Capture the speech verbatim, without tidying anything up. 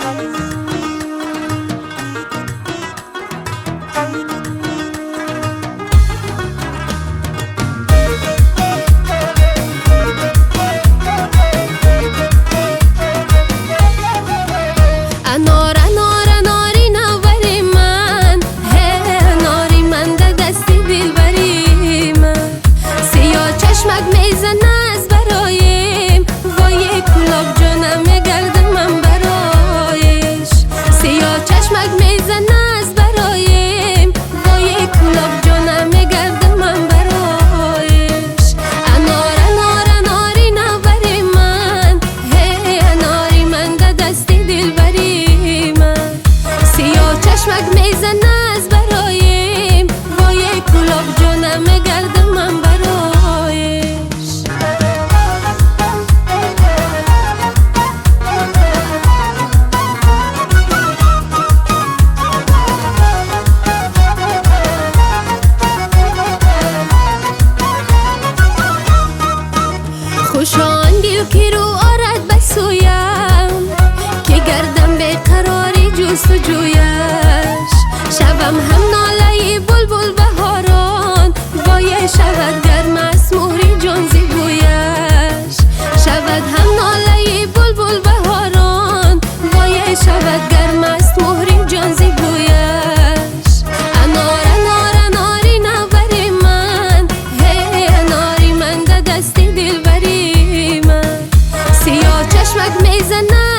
انار انار اناری نوری من، هی اناری من در دستی دلبری من. سیاه چشمک میزنه از برایم، وای کلاب جانم میگردم من برایش. سیاه چشمک میزنه از برایم، وای کلاب جانم میگردم من برایش. انار انار اناری نوری من، هی اناری من در دستی دلبری من. سیاه چشمک میزنه از برایم، وای کلاب جانم میگردم من برایش. خوشان دل که رو آرد بسویم، که گردم به قراری جست و جویش. شبم هم ناله بلبل بهاران، وای شود گرم از مهری جان زیبویش. شود هم ناله بلبل بهاران، وای شود گرم از مهری جان زیبویش. انار انار اناری نوری من، هی اناری من در دستی دلبری من. سیاه چشمک میزنه